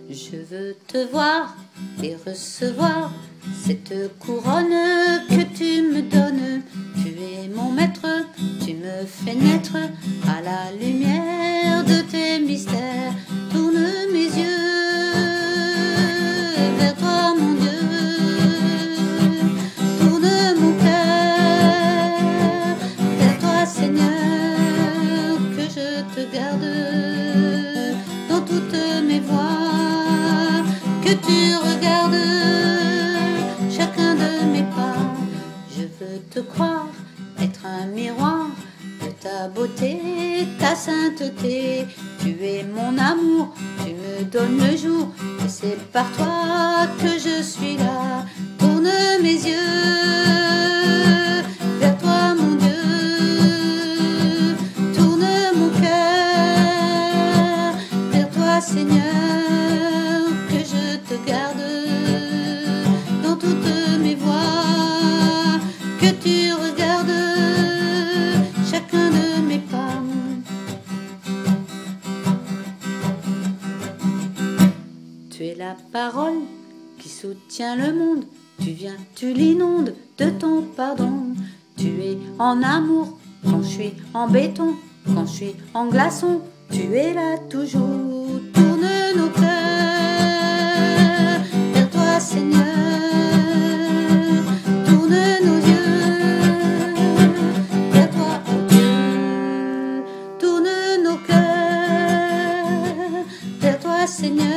Je veux te voir et recevoir cette couronne que tu me donnes. Tu es mon maître, tu me fais naître à la lumière de tes mystères. Tourne mes yeux vers toi, mon Dieu. Tourne mon cœur vers toi, Seigneur, que je te garde dans toutes mes voies, que tu regardes chacun de mes pas. Je veux te croire, être un miroir de ta beauté, ta sainteté. Tu es mon amour, tu me donnes le jour, et c'est par toi que je suis là. Tourne mes yeux vers toi, mon Dieu. Tourne mon cœur vers toi, Seigneur, que je te garde dans toutes mes voies, que tu regardes chacun de mes pas. Tu es la parole qui soutient le monde. Tu viens, tu l'inondes de ton pardon. Tu es en amour quand je suis en béton, quand je suis en glaçon. Tu es là toujours. Tourne nos cœurs vers toi, Seigneur. Tourne nos yeux vers toi, oh Dieu. Tourne nos cœurs vers toi, Seigneur.